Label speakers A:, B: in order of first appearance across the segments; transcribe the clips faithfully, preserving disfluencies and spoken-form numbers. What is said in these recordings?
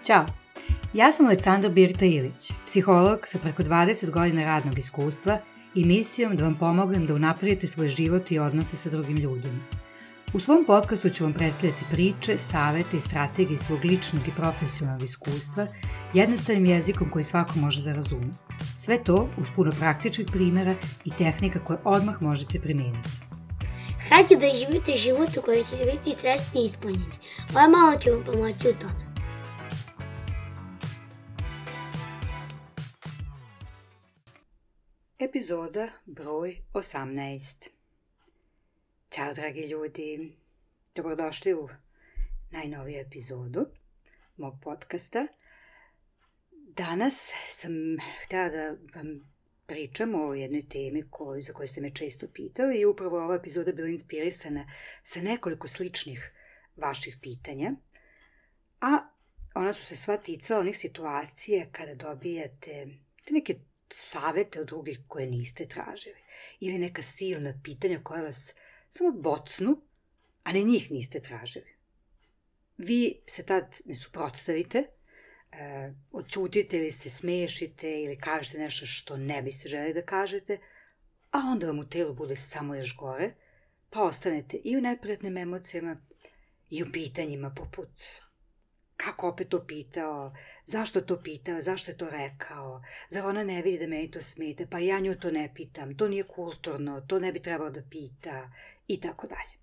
A: Ćao, ja sam Aleksandra Birta Ilić, psiholog sa preko dvadeset godina radnog iskustva i misijom da vam pomognem da unapredite svoj život i odnose sa drugim ljudima. U svom podcastu ću vam predstavljati priče, savete i strategije svog ličnog i profesionalnog iskustva jednostavnim jezikom koji svako može da razume. Sve to uz puno praktičnih primjera i tehnika koje odmah možete primijeniti.
B: Hajde da živite život u kojem ćete biti srećni i ispunjeni. Moja mama će vam pomoći u tome.
A: Epizoda broj osamnaest. Ćao dragi ljudi, dobrodošli u najnoviju epizodu mog podcasta. Danas sam htjela da vam pričam o jednoj temi koju, za koju ste me često pitali i upravo ova epizoda bila inspirisana sa nekoliko sličnih vaših pitanja, a ona su se sva ticala onih situacija kada dobijate te neke savete od drugih koje niste tražili ili neka silna pitanja koja vas samo bocnu, a ne njih niste tražili. Vi se tad ne suprotstavite, e, odćutite ili se smešite ili kažete nešto što ne biste želeli da kažete, a onda vam u telu bude samo još gore, pa ostanete i u neprijatnim emocijama i u pitanjima poput kako opet to pitao, zašto to pitao, zašto je to rekao, zar ona ne vidi da meni to smeta, pa ja nju to ne pitam, to nije kulturno, to ne bi trebalo da pita i tako dalje.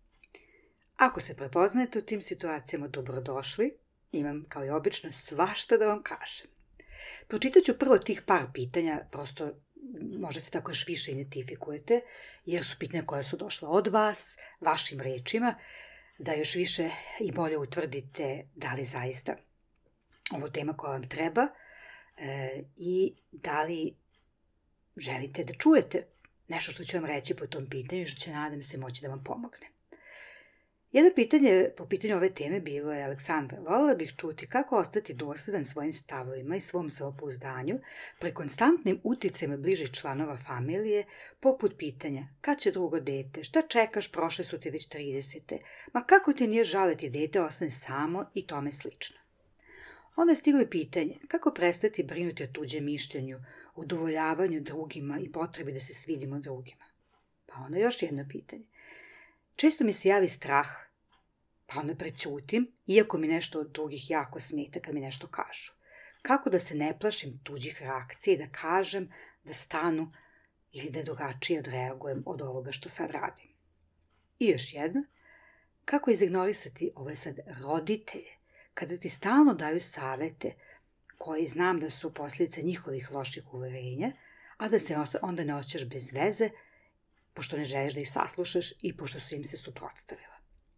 A: Ako se prepoznajete u tim situacijama, dobrodošli, imam kao i obično svašta da vam kažem. Pročitat ću prvo tih par pitanja, prosto možda se tako još više identifikujete, jer su pitanja koja su došla od vas, vašim rečima, da još više i bolje utvrdite da li zaista ovo tema koja vam treba e, i da li želite da čujete nešto što ću vam reći po tom pitanju i što će, nadam se, moći da vam pomogne. Jedno pitanje po pitanju ove teme bilo je: Aleksandra, voljela bih čuti kako ostati dosledan svojim stavovima i svom samopouzdanju pri konstantnim uticajima bližih članova familije, poput pitanja kad će drugo dete, šta čekaš, prošle su ti već tridesete, ma kako ti nije žao da ti dete ostane samo i tome slično. Onda je stiglo i pitanje kako prestati brinuti o tuđem mišljenju, udovoljavanju drugima i potrebi da se svidimo drugima. Pa onda još jedno pitanje. Često mi se javi strah, pa onda prećutim, iako mi nešto od drugih jako smeta kad mi nešto kažu. Kako da se ne plašim tuđih reakcija i da kažem, da stanu ili da drugačije odreagujem od ovoga što sad radim. I još jedno, kako izignorisati ove sad roditelje, kada ti stalno daju savete koji znam da su posljedice njihovih loših uverenja, a da se onda ne osjećaš bez veze, pošto ne želiš da ih saslušaš i pošto su im se suprotstavila.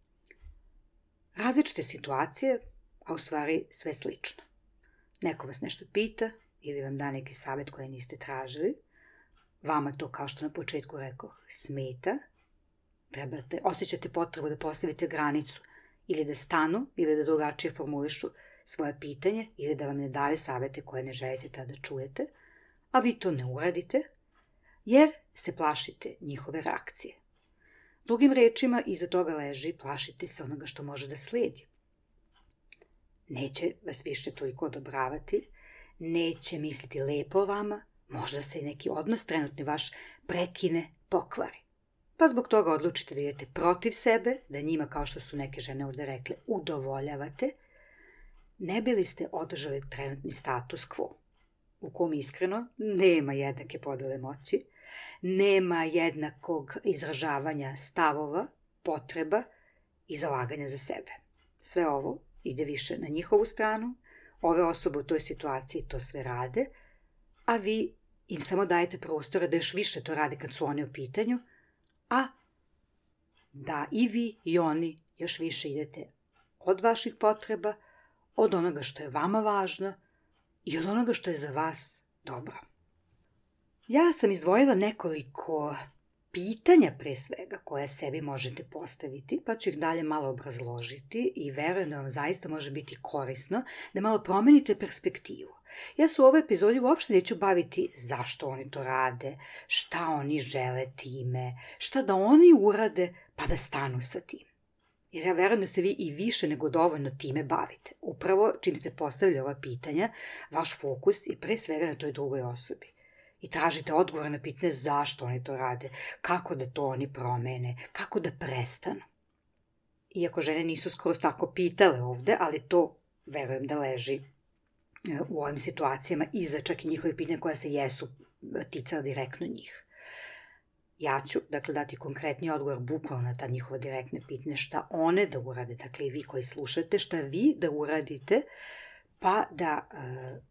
A: Različite situacije, a u stvari sve slično. Neko vas nešto pita ili vam da neki savjet koji niste tražili. Vama to, kao što na početku rekao, smeta. Trebate, osjećate potrebu da postavite granicu ili da stanu ili da drugačije formulišu svoje pitanje ili da vam ne daju savjete koje ne želite tada čujete, a vi to ne uradite, jer se plašite njihove reakcije. Drugim rečima, iza toga leži plašite se onoga što može da slijedi. Neće vas više toliko odobravati, neće misliti lepo o vama, možda se i neki odnos trenutni vaš prekine, pokvari. Pa zbog toga odlučite da idete protiv sebe, da njima, kao što su neke žene ovdje rekle, udovoljavate, ne bili ste održali trenutni status quo, u kom iskreno nema jednake podele moći, nema jednakog izražavanja stavova, potreba i zalaganja za sebe. Sve ovo ide više na njihovu stranu, ove osobe u toj situaciji to sve rade, a vi im samo dajete prostora da još više to rade kad su oni u pitanju, a da i vi i oni još više idete od vaših potreba, od onoga što je vama važno i od onoga što je za vas dobro. Ja sam izdvojila nekoliko pitanja pre svega koje sebi možete postaviti, pa ću ih dalje malo obrazložiti i verujem da vam zaista može biti korisno da malo promenite perspektivu. Ja se u ovoj epizodi uopšte neću baviti zašto oni to rade, šta oni žele time, šta da oni urade pa da stanu sa tim. jer ja verujem da se vi i više nego dovoljno time bavite. Upravo čim ste postavili ova pitanja, vaš fokus je pre svega na toj drugoj osobi. I tražite odgovor na pitanje zašto oni to rade, kako da to oni promene, kako da prestanu. Iako žene nisu skoro tako pitale ovde, ali to verujem da leži u ovim situacijama iza čak i njihovih pitanja koja se jesu ticala direktno njih. Ja ću, dakle, dati konkretni odgovor bukvalno na ta njihova direktna pitanja, šta one da urade, dakle i vi koji slušate, šta vi da uradite, pa da uh,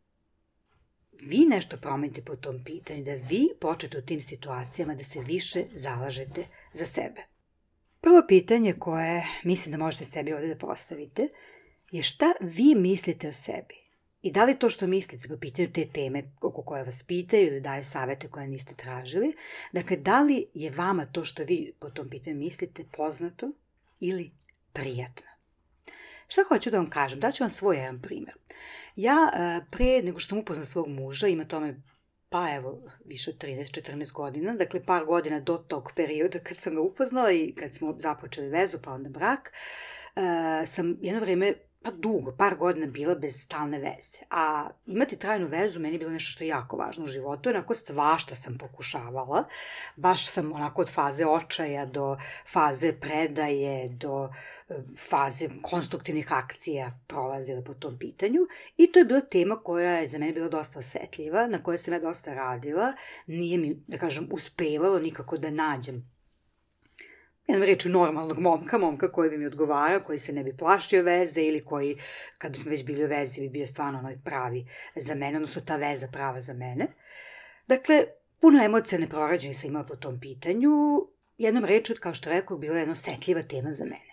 A: vi nešto promenite po tom pitanju, da vi počete u tim situacijama da se više zalažete za sebe. Prvo pitanje koje mislim da možete sebi ovde da postavite je šta vi mislite o sebi i da li to što mislite po pitanju te teme oko koje vas pitaju ili daju savete koje niste tražili, dakle da li je vama to što vi po tom pitanju mislite poznato ili prijatno. Šta hoću da vam kažem? Daću vam svoj jedan primjer. Ja pre nego što sam upoznala svog muža, ima tome pa evo više od trinaest četrnaest godina, dakle par godina do tog perioda kad sam ga upoznala i kad smo započeli vezu pa onda brak, uh, sam jedno vreme, pa dugo, par godina bila bez stalne veze. A imati trajnu vezu meni je bilo nešto što je jako važno u životu. Onako svašta sam pokušavala. Baš sam onako od faze očaja do faze predaje, do faze konstruktivnih akcija prolazila po tom pitanju. I to je bila tema koja je za mene bila dosta osetljiva, na kojoj sam ja dosta radila. Nije mi, da kažem, uspevalo nikako da nađem jednom reču normalnog momka, momka koji bi mi odgovara, koji se ne bi plašio veze ili koji, kad bismo već bili u vezi, bi bio stvarno onaj pravi za mene, odnosno ta veza prava za mene. Dakle, puno emocija neprorađenih sam imala po tom pitanju. Jednom reču, kao što rekao, bila je jedna osetljiva tema za mene.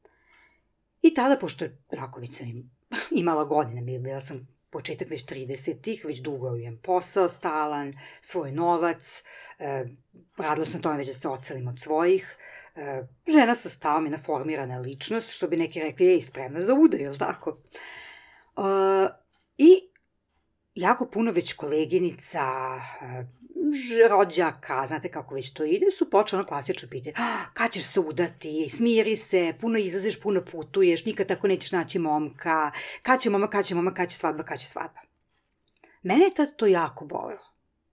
A: I tada, pošto Raković sam imala godine, bila sam početak već tridesetih, već dugo imam posao stalan, svoj novac, eh, radila sam tome već da se ocelim od svojih, eh, žena sa stavom, jedna formirana ličnost, što bi neki rekli, je spremna za udar, je li tako? Uh, I jako puno već koleginica, eh, rođaka, znate kako već to ide, su počeli ono klasično pitanje, kad ćeš se udati, smiri se, puno izlaziš, puno putuješ, nikad tako nećeš naći momka, kad će momak, kad će momak, kad će svadba, kad će svadba. Mene je tad to jako bolelo.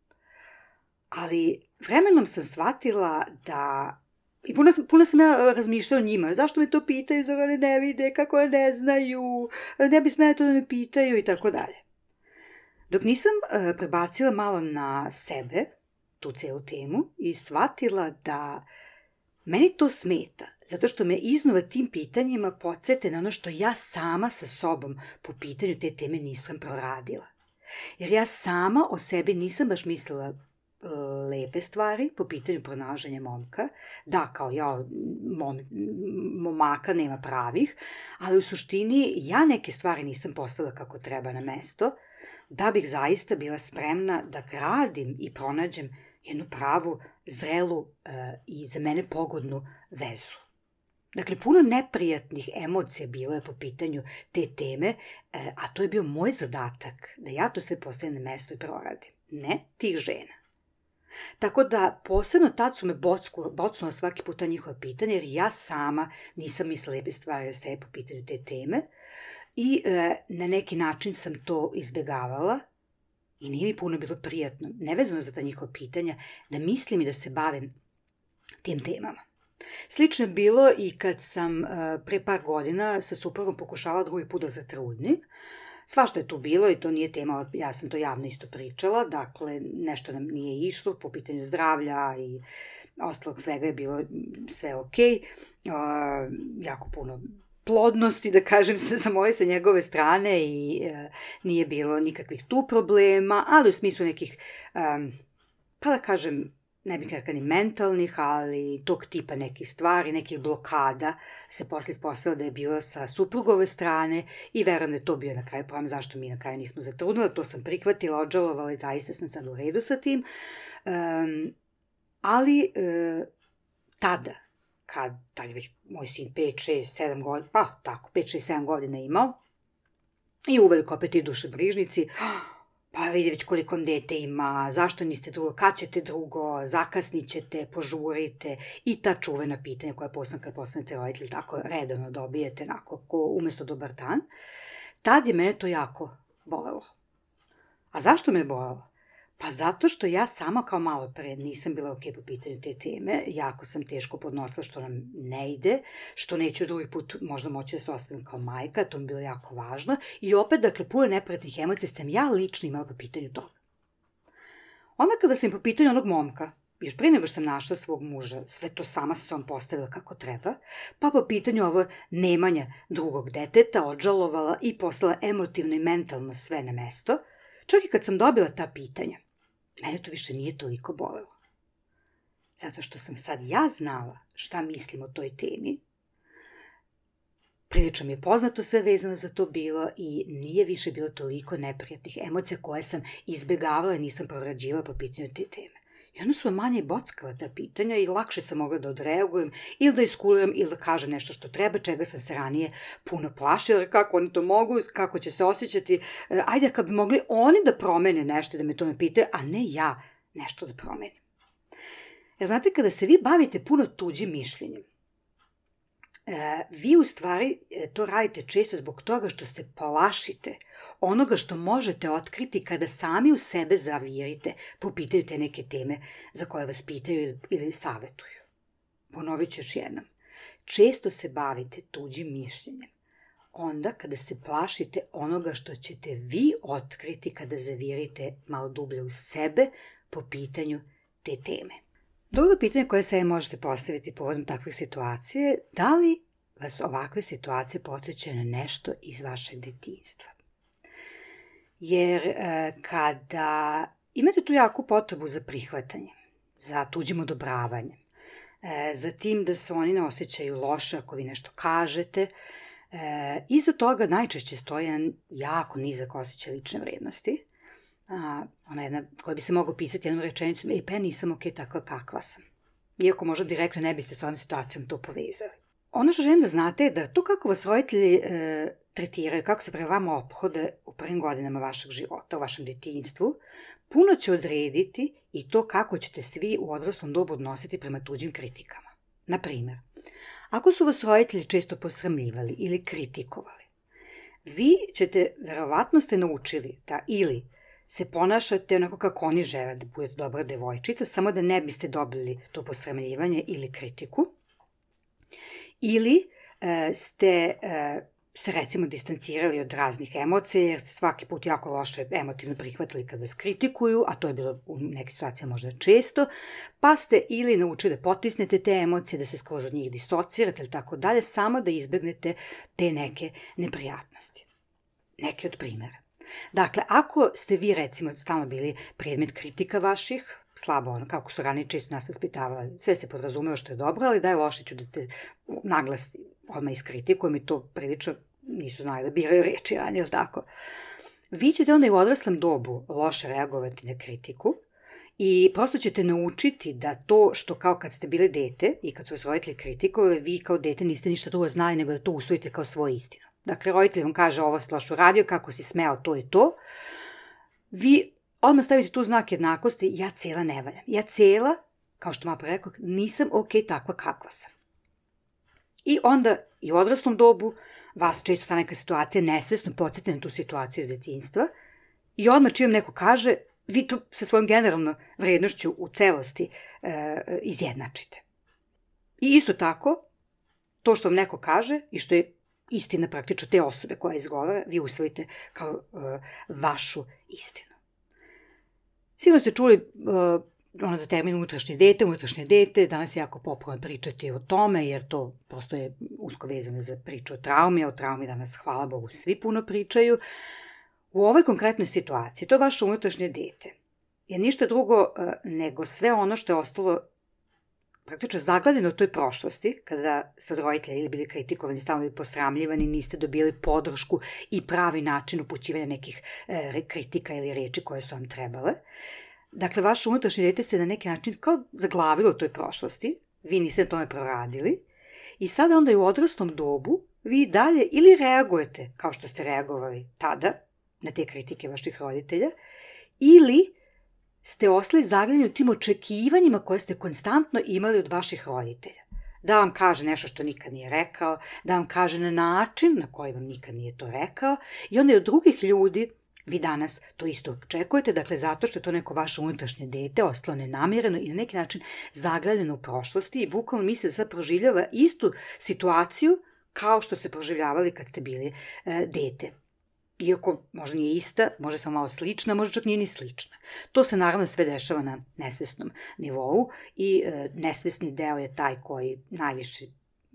A: Ali vremenom sam shvatila da, i puno, puno sam ja razmišljala o njima, zašto me to pitaju, zar one ne vide, kako one ne znaju, ne bi smela to da me pitaju i tako dalje. Dok nisam uh, prebacila malo na sebe, tu celu temu, i shvatila da meni to smeta, zato što me iznova tim pitanjima podsete na ono što ja sama sa sobom po pitanju te teme nisam proradila. Jer ja sama o sebi nisam baš mislila lepe stvari po pitanju pronalaženja momka. Da, kao ja, mom, momaka nema pravih, ali u suštini ja neke stvari nisam postavila kako treba na mesto, da bih zaista bila spremna da gradim i pronađem jednu pravu, zrelu e, i za mene pogodnu vezu. Dakle, puno neprijatnih emocija bilo je po pitanju te teme, e, a to je bio moj zadatak, da ja to sve postavim na mesto i proradim. Ne tih žena. Tako da, posebno tad su me bocnula svaki puta njihova pitanja, jer ja sama nisam mislila lepe stvari o sebi po pitanju te teme, i e, na neki način sam to izbegavala i nije mi puno bilo prijatno, nevezano za ta njihova pitanja, da mislim i da se bavim tim temama. Slično je bilo i kad sam e, pre par godina sa suprugom pokušavala drugi put da zatrudnim. Svašta je tu bilo i to nije tema, ja sam to javno isto pričala, dakle nešto nam nije išlo po pitanju zdravlja i ostalog svega je bilo sve okej, okay. e, jako puno plodnosti, da kažem, sa moje, sa njegove strane i e, nije bilo nikakvih tu problema, ali u smislu nekih, um, pa da kažem, ne bih rekla ni mentalnih, ali tog tipa nekih stvari, nekih blokada se posle ispostavila da je bila sa suprugove strane i verujem da je to bio na kraju problem zašto mi na kraju nismo zatrudnili, to sam prihvatila, odžalovala i zaista sam sad u redu sa tim, um, ali uh, tada, kad tad je već moj sin pet, šest, sedam godina, pa tako, pet, šest, sedam godina imao, i uveliko opet i dušebrižnici, pa vidi već koliko dete ima, zašto niste drugo, kad ćete drugo, zakasnit ćete, požurite i ta čuvena pitanja koja posebno kad postanete roditelji tako redovno dobijete onako ko umesto dobar dan, tad je mene to jako bolelo. A zašto me bolelo? Pa zato što ja sama kao malo pre nisam bila ok po pitanju te teme, jako sam teško podnosila što nam ne ide, što neću drugi put možda moći da se ostavim kao majka, to mi je bilo jako važno i opet, dakle, puno neprijatnih emocija sam ja lično imala po pitanju toga. Onda kada sam po pitanju onog momka, još prije nego što sam našla svog muža, sve to sama sam se on postavila kako treba, pa po pitanju ovo nemanja drugog deteta odžalovala i poslala emotivno i mentalno sve na mesto, čak i kad sam dobila ta pitanja, mene to više nije toliko bolelo. Zato što sam sad ja znala šta mislim o toj temi. Prilično mi je poznato sve vezano za to bilo i nije više bilo toliko neprijatnih emocija koje sam izbegavala i nisam prorađivala po pitanju te teme. I onda su manje bockala ta pitanja i lakše sam mogla da odreagujem ili da iskuliram ili da kažem nešto što treba, čega sam se ranije puno plašila, kako oni to mogu, kako će se osjećati. Ajde, kad bi mogli oni da promene nešto, da me to ne pitaju, a ne ja nešto da promenim. Jer znate, kada se vi bavite puno tuđim mišljenjem, vi u stvari to radite često zbog toga što se plašite onoga što možete otkriti kada sami u sebe zavirite po pitanju te neke teme za koje vas pitaju ili savetuju. Ponovit ću još jednom. Često se bavite tuđim mišljenjem onda kada se plašite onoga što ćete vi otkriti kada zavirite malo dublje u sebe po pitanju te teme. Drugo pitanje koje se možete postaviti povodom takve situacije, da li vas ovakve situacije podsjećaju na nešto iz vašeg detinjstva? Jer e, kada imate tu jaku potrebu za prihvatanje, za tuđim odobravanjem, e, za tim da se oni ne osjećaju loše ako vi nešto kažete, e, iza toga najčešće stoji jedan jako nizak osjećaj lične vrednosti, a, ona jedna koja bi se mogla pisati jednom rečenicom, e pa ja nisam ok takva kakva sam. Iako možda direktno ne biste s ovom situacijom to povezali. Ono što želim da znate je da to kako vas roditelji e, tretiraju, kako se prema vama ophode u prvim godinama vašeg života, u vašem detinjstvu, puno će odrediti i to kako ćete svi u odraslom dobu odnositi prema tuđim kritikama. Naprimjer, ako su vas roditelji često posramljivali ili kritikovali, vi ćete, verovatno ste naučili da ili se ponašate onako kako oni žele da budete dobra devojčica, samo da ne biste dobili to posramljivanje ili kritiku, ili e, ste e, se recimo distancirali od raznih emocija, jer ste svaki put jako loše emotivno prihvatili kad vas kritikuju, a to je bilo u nekim situacijama možda često, pa ste ili naučili da potisnete te emocije, da se skroz od njih disocirate ili tako dalje, samo da izbegnete te neke neprijatnosti. Neke od primjera. Dakle, ako ste vi, recimo, stalno bili predmet kritika vaših, slabo ono, kako su ranije često nas vaspitavali, sve se podrazumeva što je dobro, ali da je loše ću da te naglas odmah iskritikujem i to prilično nisu znali da biraju reči ranije, ili tako. Vi ćete onda i u odraslom dobu loše reagovati na kritiku i prosto ćete naučiti da to što kao kad ste bili dete i kad su vas roditelji kritikovali, vi kao dete niste ništa drugo znali nego da to usvojite kao svoju istinu. Dakle, roditelj vam kaže ovo si loše uradio, kako si smeo, to i to. Vi odmah stavite tu znak jednakosti, ja cijela ne valjam. Ja cijela, kao što malo pre rekao, nisam ok takva kakva sam. I onda i u odraslom dobu vas često ta neka situacija nesvesno podsjeti na tu situaciju iz detinjstva i odmah čim vam neko kaže, vi to sa svojom generalnom vrednošću u celosti e, izjednačite. I isto tako, to što vam neko kaže i što je istina praktično te osobe koja izgovara, vi usvojite kao uh, vašu istinu. Sigurno ste čuli uh, ono za termin unutrašnje dete, unutrašnje dete, danas je jako popularno pričati o tome, jer to prosto je usko vezano za priču o traumi, a o traumi danas, hvala Bogu, svi puno pričaju. U ovoj konkretnoj situaciji, to vaše unutrašnje dete je ništa drugo uh, nego sve ono što je ostalo praktično zaglavljeno u toj prošlosti, kada ste od roditelja ili bili kritikovani, stalno ili posramljivani, niste dobili podršku i pravi način upućivanja nekih e, kritika ili reči koje su vam trebale. Dakle, vaše unutrašnje dete se na neki način kao zaglavilo u toj prošlosti, vi niste na tome proradili i sada onda i u odraslom dobu vi dalje ili reagujete kao što ste reagovali tada, na te kritike vaših roditelja, ili ste ostali zaglavljeni u tim očekivanjima koje ste konstantno imali od vaših roditelja. Da vam kaže nešto što nikad nije rekao, da vam kaže na način na koji vam nikad nije to rekao i onda i od drugih ljudi vi danas to isto očekujete, dakle zato što je to neko vaše unutrašnje dete ostalo nenamjereno i na neki način zaglavljeno u prošlosti i bukvalno misli da sad proživljava istu situaciju kao što ste proživljavali kad ste bili e, dete. Iako možda nije ista, možda samo malo slična, možda čak nije ni slična. To se naravno sve dešava na nesvesnom nivou i e, nesvesni deo je taj koji najviše,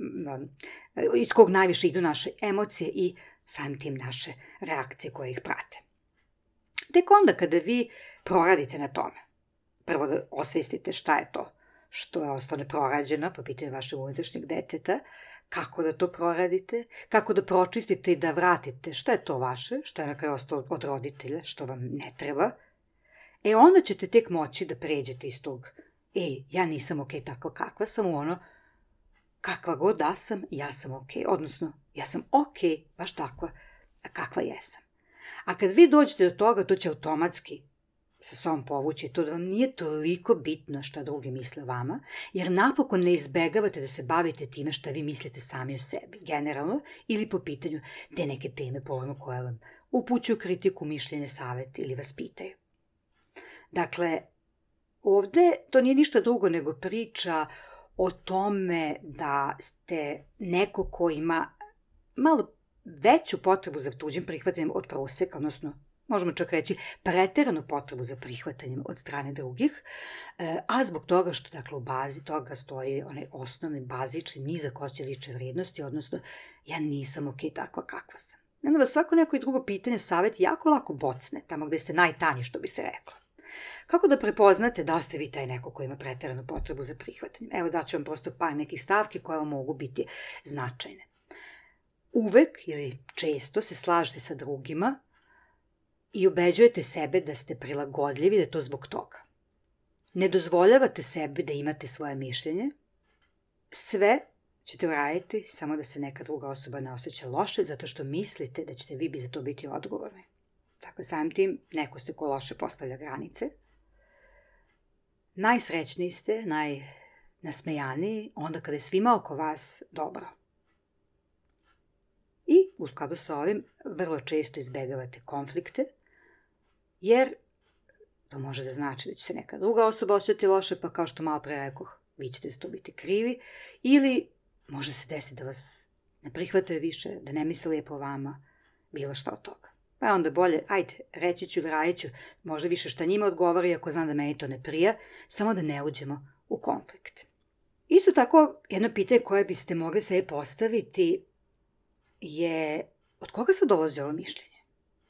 A: e, iz kog najviše idu naše emocije i samim tim naše reakcije koje ih prate. Tek onda kada vi proradite na tome, prvo da osvestite šta je to što je ostalo neprorađeno po pitanju vašeg unutrašnjeg deteta, kako da to proradite, kako da pročistite i da vratite šta je to vaše, što je na kraju ostalo od roditelja, što vam ne treba, e onda ćete tek moći da pređete iz tog, ej, ja nisam okej tako kakva sam, u ono, kakva god da sam, ja sam okej, odnosno, ja sam okej baš takva kakva jesam. A kad vi dođete do toga, to će automatski sa sobom povući, to da vam nije toliko bitno šta drugi misle o vama, jer napokon ne izbegavate da se bavite time šta vi mislite sami o sebi, generalno, ili po pitanju te neke teme povrlo koje vam upućuju kritiku, mišljenje, savjet ili vas pitaju. Dakle, ovde to nije ništa drugo nego priča o tome da ste neko ko ima malo veću potrebu za tuđim prihvatanjem od proseka, odnosno možemo čak reći preteranu potrebu za prihvatanjem od strane drugih, a zbog toga što dakle u bazi toga stoji onaj osnovni, bazični, nizak osjećaj lične vrednosti, odnosno ja nisam okej takva kakva sam. Onda vas svako neko i drugo pitanje, savjet jako lako bocne, tamo gde ste najtanji, što bi se reklo. Kako da prepoznate da ste vi taj neko koji ima preteranu potrebu za prihvatanjem? Evo daću vam prosto par nekih stavki koje vam mogu biti značajne. Uvek ili često se slažete sa drugima i ubeđujete sebe da ste prilagodljivi, da je to zbog toga. Ne dozvoljavate sebi da imate svoje mišljenje. Sve ćete uraditi samo da se neka druga osoba ne osjeća loše, zato što mislite da ćete vi bi za to biti odgovorni. Dakle, samim tim, neko ste ko loše postavlja granice. Najsrećniji ste, najnasmejaniji, onda kada je svima oko vas dobro. I u skladu sa ovim vrlo često izbegavate konflikte, jer to može da znači da će se neka druga osoba osjetiti loše, pa kao što malo pre rekoh, vi ćete za to biti krivi, ili može se desiti da vas ne prihvataju više, da ne misle lijepo o vama, bilo šta od toga. Pa onda bolje, ajde, reći ću ili radit ću, možda više šta njima odgovori, ako znam da meni to ne prija, samo da ne uđemo u konflikt. Isto tako, jedno pitanje koje biste mogli sebi postaviti je od koga se dolazi ovo mišljenje?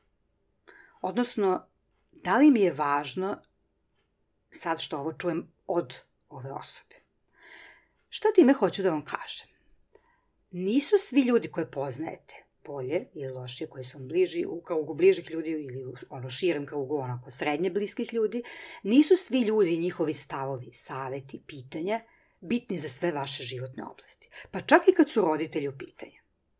A: Odnosno, da li mi je važno sad što ovo čujem od ove osobe? Šta time hoću da vam kažem? Nisu svi ljudi koje poznajete, bolje ili lošije, koji su vam bliži, u krugu bližih ljudi ili u ono širem krugu, onako srednje bliskih ljudi, nisu svi ljudi i njihovi stavovi, saveti, pitanja bitni za sve vaše životne oblasti. Pa čak i kad su roditelji u pitanju.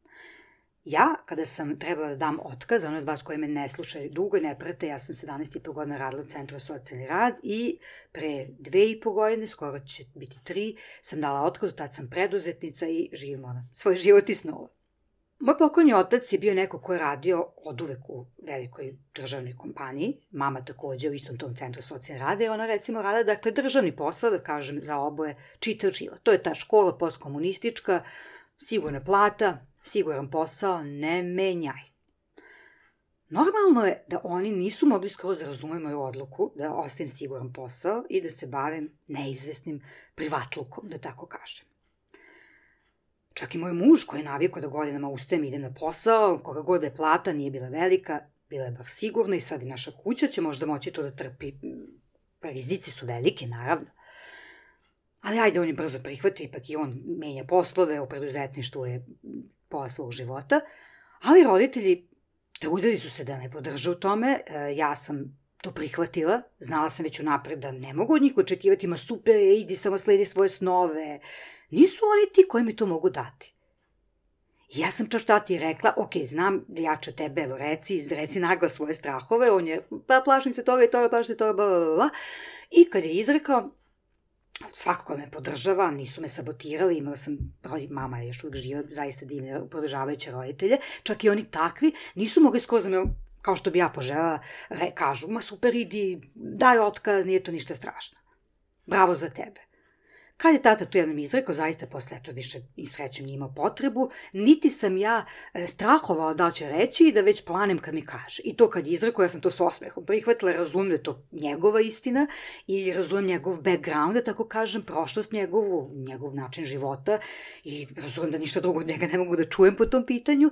A: Ja, kada sam trebala da dam otkaz, ono od vas koji me ne slušaju dugo i ne prate, ja sam sedamnaest i po godina radila u Centru za socijalni rad i pre dve i po godine, skoro će biti tri, sam dala otkaz, tad sam preduzetnica i živim ono, svoj život iz nula. Moj pokojni otac je bio neko ko je radio oduvek u velikoj državnoj kompaniji, mama takođe u istom tom Centru za socijalni rad, i ona recimo rada, dakle državni posao, da kažem za oboje, čitav život. To je ta škola postkomunistička, sigurna plata, siguran posao, ne menjaj. Normalno je da oni nisu mogli skroz da razumeju moju odluku da ostavim siguran posao i da se bavim neizvesnim privatlukom, da tako kažem. Čak i moj muž koji je navikao da godinama ustajem i idem na posao, koga god je plata, nije bila velika, bila je bar sigurna i sad i naša kuća će možda moći to da trpi. Rizici su veliki, naravno. Ali ajde, on je brzo prihvatio, ipak i on menja poslove, u preduzetništvu je pola svog života, ali roditelji trudili su se da me podrže u tome, ja sam to prihvatila, znala sam već unapred da ne mogu od njih očekivati, ma super, idi samo sledi svoje snove, nisu oni ti koji mi to mogu dati. I ja sam čak šta ti rekla, ok, znam da jače tebe, evo reci, reci naglas svoje strahove, on je, pa plašim se toga i toga, plašim se toga, bla, bla, bla. I kad je izrekao, svakako me podržava, nisu me sabotirali, imala sam, mama je još uvijek živa, zaista divne, podržavajuće roditelje, čak i oni takvi, nisu mogli skroz da me, kao što bi ja poželjela, re, kažu, ma super, idi, daj otkaz, nije to ništa strašno. Bravo za tebe. Kad je tata tu jednom izrekao, zaista posle to više i srećem nije imao potrebu, niti sam ja strahovala da će reći i da već planem kad mi kaže. I to kad je izrekao, ja sam to s osmehom prihvatila, razumijem da je to njegova istina i razumijem njegov background, da tako kažem, prošlost njegovu, njegov način života i razumijem da ništa drugo od njega ne mogu da čujem po tom pitanju.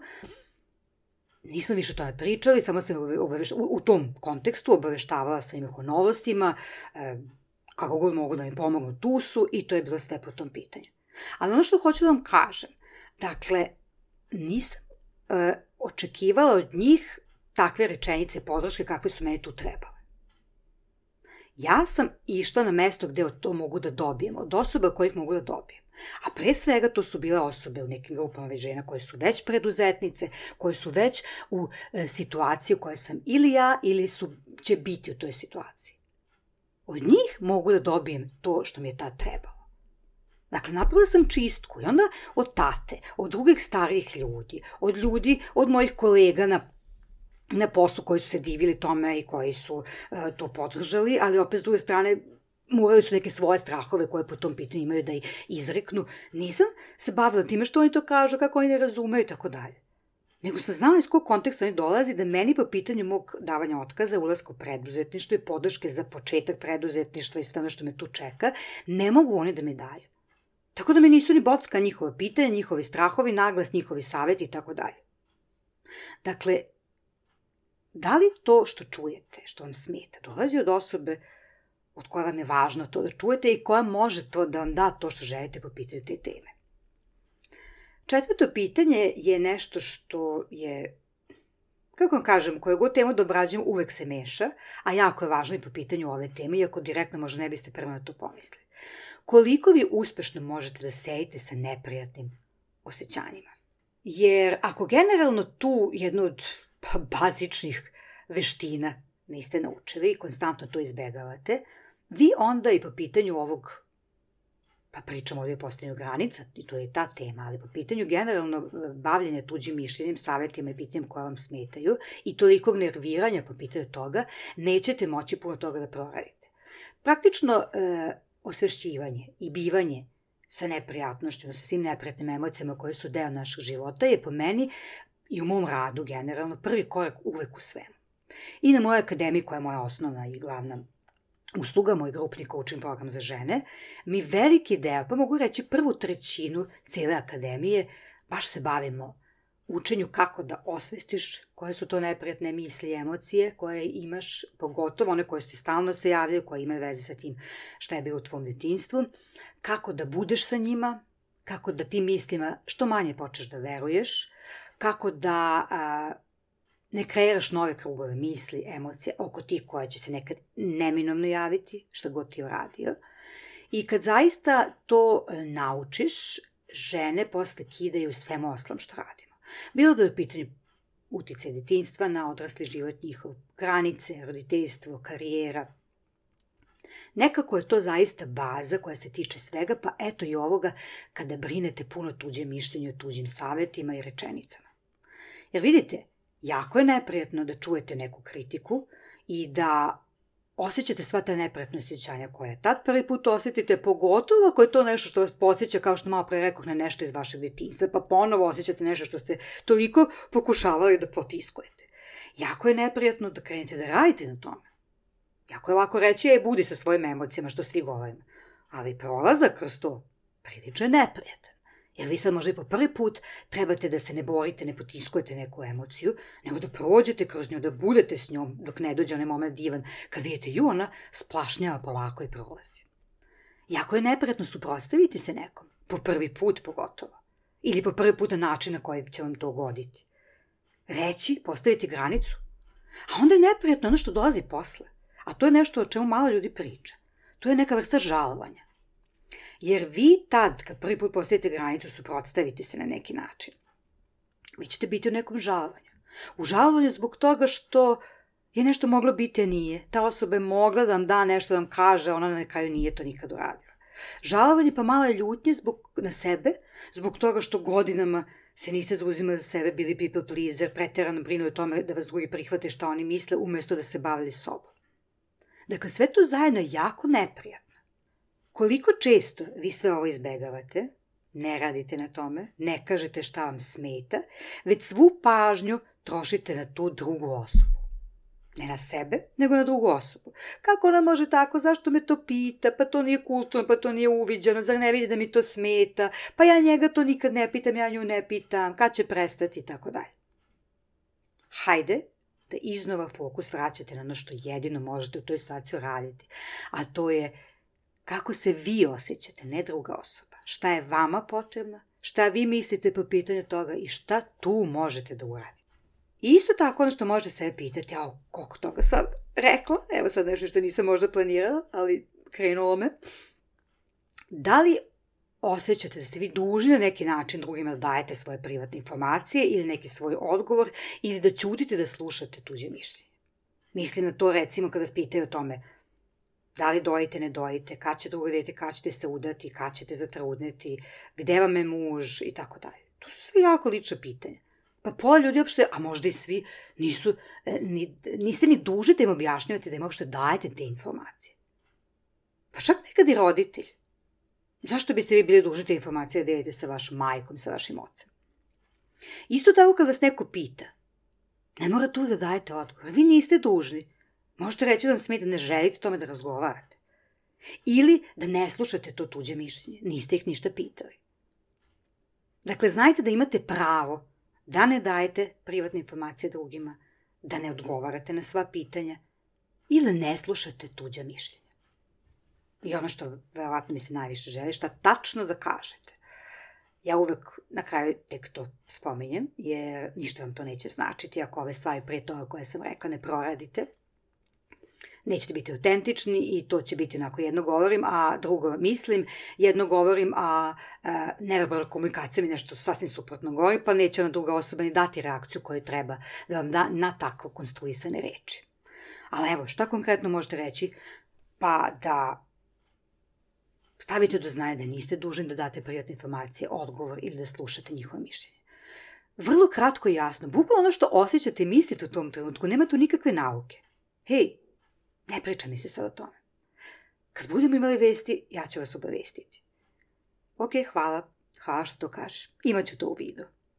A: Nismo više o tome pričali, samo sam obaveš, u, u tom kontekstu obaveštavala sam ih o novostima, e, kako god mogu da mi pomognu, tu su i to je bilo sve po tom pitanju. Ali ono što hoću da vam kažem, dakle, nisam e, očekivala od njih takve rečenice podrške kakve su meni tu trebale. Ja sam išla na mesto gde to mogu da dobijem, od osoba kojih mogu da dobijem. A pre svega to su bile osobe u nekim grupama već žena koje su već preduzetnice, koje su već u e, situaciji u kojoj sam ili ja ili su, će biti u toj situaciji. Od njih mogu da dobijem to što mi je tad trebalo. Dakle, napravila sam čistku i onda od tate, od drugih starijih ljudi, od ljudi, od mojih kolega na, na poslu koji su se divili tome i koji su uh, to podržali, ali opet s druge strane morali su neke svoje strahove koje po tom pitanju imaju da ih izreknu. Nisam se bavila time što oni to kažu, kako oni ne razumeju i tako dalje. Nego sam znala iz kog konteksta oni dolazi da meni po pitanju mog davanja otkaza, ulaska u preduzetništvo i podrške za početak preduzetništva i sve ono što me tu čeka, ne mogu oni da me daju. Tako da me nisu ni bocka njihova pitanja, njihovi strahovi, naglas njihovi savjeti i tako dalje. Dakle, da li to što čujete, što vam smeta, dolazi od osobe od koje vam je važno to da čujete i koja može to da vam da to što želite po pitanju te teme? Četvrto pitanje je nešto što je, kako vam kažem, koju god temu da obrađujem uvek se meša, a jako je važno i po pitanju ove teme, iako direktno možda ne biste prvo na to pomislili. Koliko vi uspešno možete da sejete sa neprijatnim osjećanjima? Jer ako generalno tu jednu od bazičnih veština niste naučili i konstantno to izbegavate, vi onda i po pitanju ovog, pa pričamo ovdje o postavljanju granica, i to je ta tema, ali po pitanju generalno bavljenja tuđim mišljenjem, savjetima i pitanjem koja vam smetaju i tolikog nerviranja po pitanju toga, nećete moći puno toga da proradite. Praktično, e, osvešćivanje i bivanje sa neprijatnošću, sa svim neprijatnim emocijama koje su deo našeg života je po meni i u mom radu generalno prvi korak uvek u svemu. I na mojoj akademiji, koja je moja osnovna i glavna usluga, moj grupni coaching program za žene, mi veliki deo, pa mogu reći prvu trećinu cijele akademije, baš se bavimo učenju kako da osvestiš koje su to neprijatne misli i emocije koje imaš, pogotovo one koje ti stalno se javljaju, koje imaju veze sa tim šta je bilo u tvom detinjstvu, kako da budeš sa njima, kako da tim mislima što manje počneš da veruješ, kako da a, ne kreiraš nove krugove misli, emocije oko tih koja će se nekad neminovno javiti, šta god ti uradio. I kad zaista to naučiš, žene posle kidaju svemu oslom što radimo. Bilo da je u pitanju uticaj detinjstva na odrasli život njihov, granice, roditeljstvo, karijera. Nekako je to zaista baza koja se tiče svega, pa eto i ovoga kada brinete puno tuđe mišljenje o tuđim savjetima i rečenicama. Jer vidite, jako je neprijatno da čujete neku kritiku i da osjećate sva ta neprijatna osjećanja koje tad prvi put osjetite, pogotovo ako je to nešto što vas podsjeća, kao što malo pre rekoh, na nešto iz vašeg detinjstva, pa ponovo osjećate nešto što ste toliko pokušavali da potiskujete. Jako je neprijatno da krenete da radite na tome. Jako je lako reći, ej, budi sa svojim emocijama, što svi govorimo. Ali prolazak kroz to prilično je neprijatan. Jer vi sad možda i po prvi put trebate da se ne borite, ne potiskujete neku emociju, nego da prođete kroz nju, da budete s njom dok ne dođe onaj moment divan, kad vidite ju ona splašnjava polako i prolazi. Jako je neprijatno suprotstaviti se nekom, po prvi put pogotovo, ili po prvi put na način na koji će vam to goditi. Reći, postaviti granicu, a onda je neprijatno ono što dolazi posle, a to je nešto o čemu malo ljudi priča. To je neka vrsta žalovanja. Jer vi tad, kad prvi put postavite granicu, suprotstavite se na neki način. Vi ćete biti u nekom žalovanju. U žalovanju zbog toga što je nešto moglo biti, a nije. Ta osoba je mogla da vam da nešto, da vam kaže, ona na kraju nije to nikad uradila. Žalovanje pa mala ljutnje zbog, na sebe, zbog toga što godinama se niste zauzimali za sebe, bili people pleaser, preterano brinuli o tome da vas drugi prihvate šta oni misle, umesto da se bavili sobom. Dakle, sve to zajedno je jako neprijatno. Koliko često vi sve ovo izbegavate, ne radite na tome, ne kažete šta vam smeta, već svu pažnju trošite na tu drugu osobu. Ne na sebe, nego na drugu osobu. Kako ona može tako, zašto me to pita, pa to nije kulturno, pa to nije uviđeno, zar ne vidi da mi to smeta, pa ja njega to nikad ne pitam, ja nju ne pitam, kad će prestati i tako dalje. Hajde da iznova fokus vraćate na ono što jedino možete u toj situaciji raditi, a to je kako se vi osjećate, ne druga osoba. Šta je vama potrebno, šta vi mislite po pitanju toga i šta tu možete da uradite. I isto tako ono što možete sebe pitati, a koliko toga sam rekla, evo sad nešto što nisam možda planirala, ali krenulo me. Da li osjećate da ste vi dužni na neki način drugima da dajete svoje privatne informacije ili neki svoj odgovor ili da ćutite da slušate tuđe mišljenje? Mislim na to recimo kada vas pitaju o tome da li dojite, ne dojite, kad će drugo dete, kad ćete se udati, kad ćete zatrudneti, gde vam je muž i tako dalje. To su sve jako lična pitanja. Pa pola ljudi uopšte, a možda i svi, nisu, ni, niste ni dužni da im objašnjavate, da im uopšte dajete te informacije. Pa čak nekad i roditelj. Zašto biste vi bili dužni te informacije da delite sa vašom majkom, sa vašim ocem? Isto tako kad vas neko pita, ne mora tu da dajete odgovor. Vi niste dužni. Možete reći da vam smije da ne želite tome da razgovarate. Ili da ne slušate to tuđe mišljenje. Niste ih ništa pitali. Dakle, znajte da imate pravo da ne dajete privatne informacije drugima, da ne odgovarate na sva pitanja ili ne slušate tuđa mišljenja. I ono što verovatno mi se najviše želi, šta tačno da kažete. Ja uvek na kraju tek to spominjem, jer ništa vam to neće značiti ako ove stvari prije toga koje sam rekla ne proradite. Nećete biti autentični i to će biti onako jedno govorim, a drugo mislim, jedno govorim, a, a neverbalna komunikacija mi nešto sasvim suprotno govori, pa neće ona druga osoba ni dati reakciju koju treba da vam da na takvo konstruisane reči. Ali evo, šta konkretno možete reći? Pa da stavite do znanja da niste dužni da date privatne informacije, odgovor ili da slušate njihovo mišljenje. Vrlo kratko i jasno, bukvalno ono što osjećate i mislite u tom trenutku, nema tu nikakve nauke. Hej, ne priča mi se sad o tome. Kad budemo imali vesti, ja ću vas obavestiti. Ok, hvala, hvala što to kažeš. Imaću to u vidu.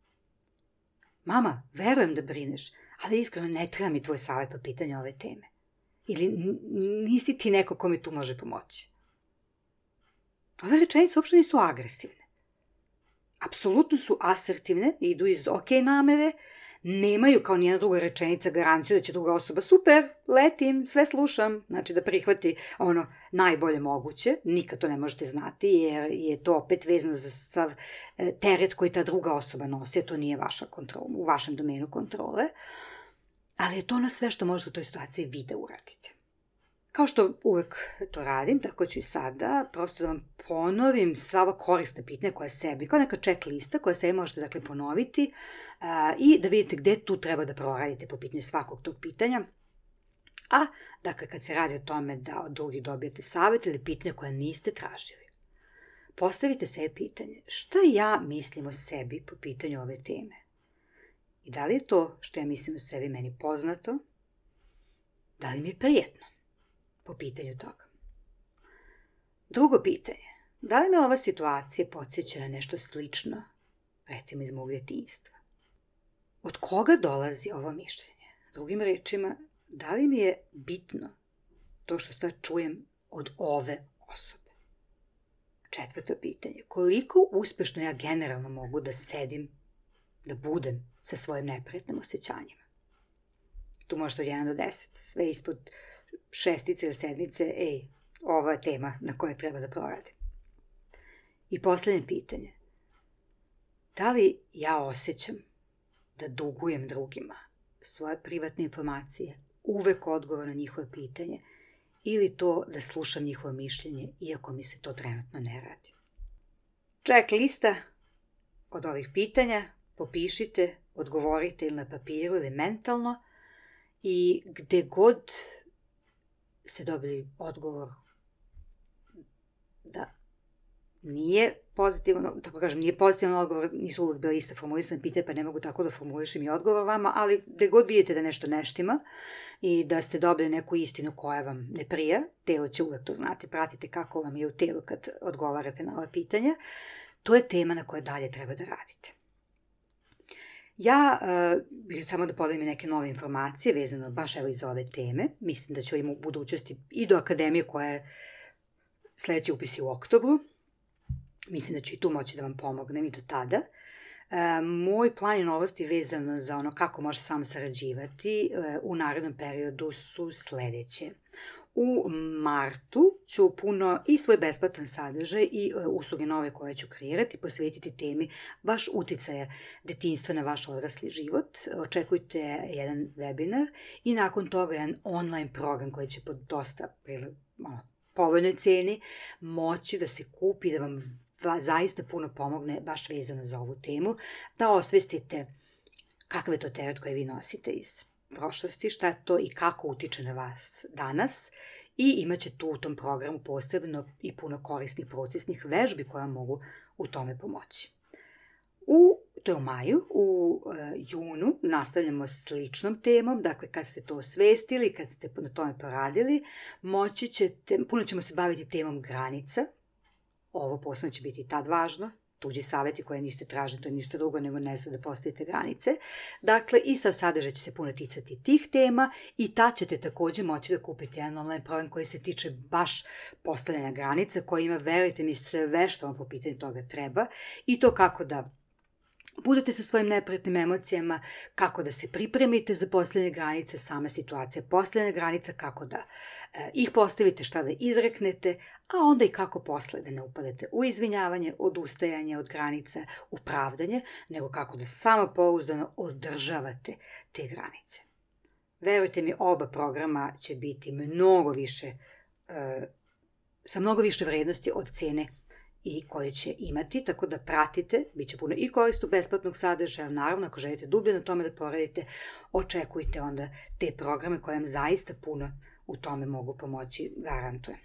A: Mama, verujem da brineš, ali iskreno ne treba mi tvoj savjet po pitanju ove teme. Ili nisi ti neko ko mi tu može pomoći. Ove rečenice uopšte nisu agresivne. Apsolutno su asertivne, idu iz ok namere, nemaju kao nijena druga rečenica garanciju da će druga osoba super, letim, sve slušam, znači da prihvati ono najbolje moguće, nikad to ne možete znati jer je to opet vezano za sav teret koji ta druga osoba nosi, to nije vaša kontrola, u vašem domenu kontrole, ali je to ono sve što možete u toj situaciji vi da uradite. Kao što uvek to radim, tako ću i sada, prosto da vam ponovim sva ova korisna pitanja koja sebi, kao neka check lista koja sebi možete dakle ponoviti a, i da vidite gde tu treba da proradite po pitanju svakog tog pitanja. A, dakle, kad se radi o tome da od drugih dobijete savjet ili pitanja koja niste tražili, postavite sebi pitanje šta ja mislim o sebi po pitanju ove teme. I da li je to što ja mislim o sebi meni poznato, da li mi je prijetno po pitanju toga. Drugo pitanje, da li me ova situacija podsjeća na nešto slično, recimo iz mog djetinjstva? Od koga dolazi ovo mišljenje? Drugim rečima, da li mi je bitno to što sad čujem od ove osobe? Četvrto pitanje, koliko uspešno ja generalno mogu da sedim, da budem sa svojim neprijatnim osjećanjima? Tu možete od jedan do deset, sve ispod šestice ili sedmice, ej, ovo je tema na kojoj treba da proradim. I poslednje pitanje, da li ja osjećam da dugujem drugima svoje privatne informacije, uvek odgovor na njihove pitanje, ili to da slušam njihovo mišljenje, iako mi se to trenutno ne radi. Check lista od ovih pitanja, popišite, odgovorite ili na papiru ili mentalno i gde god ste dobili odgovor da nije pozitivno, tako kažem, nije pozitivan odgovor, nisu uvijek bili iste formulisane pitanje, pa ne mogu tako da formulišem i odgovor vama, ali gde god vidite da nešto ne štima i da ste dobili neku istinu koja vam ne prija, telo će uvek to znati, pratite kako vam je u telu kad odgovarate na ova pitanja, to je tema na kojoj dalje treba da radite. Ja bih uh, samo da podelim neke nove informacije vezano baš evo iz ove teme. Mislim da ću im u budućnosti i do akademije koja je sledeći upis u oktobru. Mislim da ću i tu moći da vam pomognem i do tada. E, moj plan i novosti vezano za ono kako možete samo sarađivati e, u narednom periodu su sledeće. U martu ću puno i svoj besplatan sadržaj i e, usluge nove koje ću kreirati, posvetiti temi baš uticaja detinjstva na vaš odrasli život. Očekujte jedan webinar i nakon toga jedan online program koji će pod dosta ono, povoljnoj ceni moći da se kupi, da vam zaista puno pomogne baš vezano za ovu temu, da osvestite kakav je to teret koji vi nosite iz prošlosti, šta je to i kako utiče na vas danas i imat će tu u tom programu posebno i puno korisnih procesnih vežbi koja mogu u tome pomoći. U, to je u maju, u e, junu nastavljamo s sličnom temom, dakle kad ste to osvestili, kad ste na tome poradili, moći ćete, puno ćemo se baviti temom granica. Ovo posebno će biti i tad važno, tuđi savjeti koje niste tražili, to je ništa drugo nego ne znate da postavite granice. Dakle, i sa sadržaj će se puno ticati tih tema i tad ćete takođe moći da kupite jedan online program koji se tiče baš postavljanja granica, koji ima, verujte mi, sve što vam po pitanju toga treba i to kako da budete sa svojim neprijatnim emocijama, kako da se pripremite za postavljanje granice, sama situacija postavljanja granica, kako da e, ih postavite, šta da izreknete, a onda i kako posle da ne upadete u izvinjavanje, odustajanje od granica, u pravdanje, nego kako da samopouzdano održavate te granice. Verujte mi, oba programa će biti mnogo više, e, sa mnogo više vrednosti od cene i koje će imati, tako da pratite, bit će puno i koristu besplatnog sadržaja, naravno ako želite dublje na tome da poradite, očekujte onda te programe koje vam zaista puno u tome mogu pomoći, garantujem.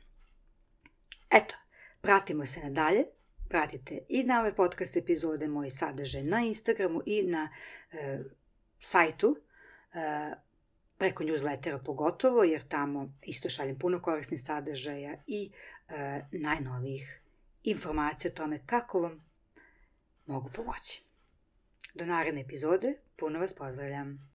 A: Eto, pratimo se nadalje, pratite i na ove podcast epizode, moji sadržaje na Instagramu i na e, sajtu, e, preko newslettera pogotovo, jer tamo isto šaljem puno korisnih sadržaja i e, najnovijih informacije o tome kako vam mogu pomoći. Do naredne epizode, puno vas pozdravljam.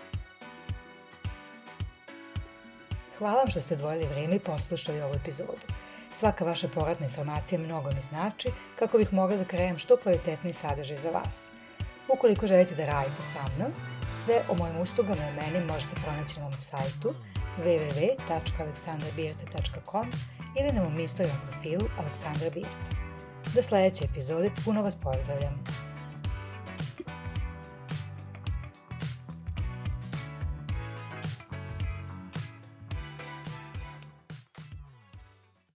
A: Hvala vam što ste odvojili vreme i poslušali ovu epizodu. Svaka vaša povratna informacija mnogo mi znači kako bih mogla da kreiram što kvalitetniji sadržaj za vas. Ukoliko želite da radite sa mnom, sve o mojim uslugama i meni možete pronaći na mom sajtu w w w tačka aleksandra birta tačka com ili na mom Instagram profilu Aleksandra Birta. Do sledeće epizode puno vas pozdravljam.